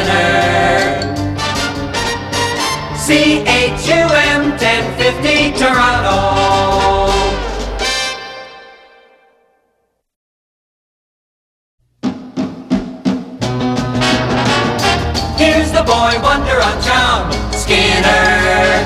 Skinner. CHUM 1050 Toronto. Here's the boy wonder on Chum Skinner.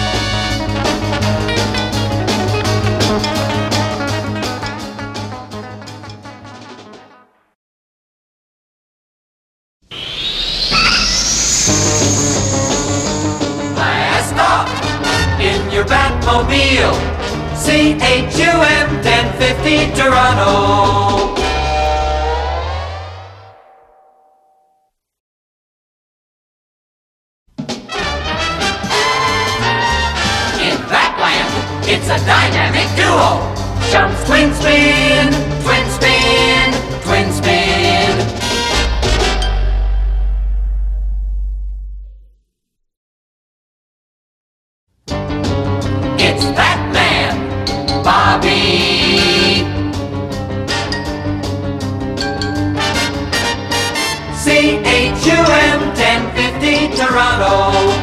Last stop in your Batmobile, CHUM 1050 Toronto. It's a dynamic duo. Chum's twin spin, twin spin, twin spin. It's that man, Bobby. CHUM 1050 Toronto.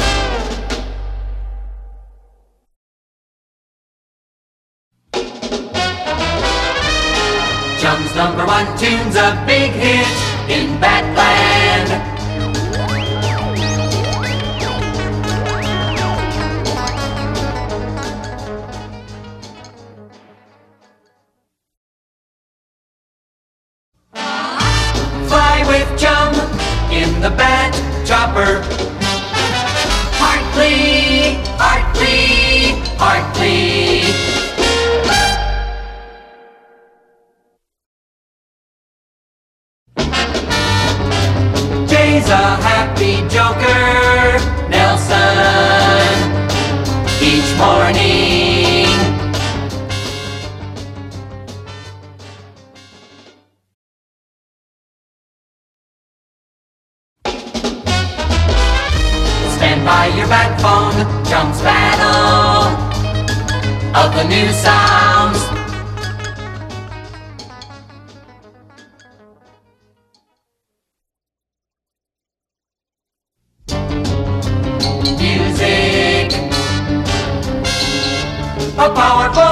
Chum's #1 tune's a big hit in Batland. Fly with Chum in the Bat Chopper. Hartley, Hartley, Hartley. Jay's a happy joker, Nelson, each morning. Stand by your bat phone, Chum's battle of the new sounds. Music, a powerful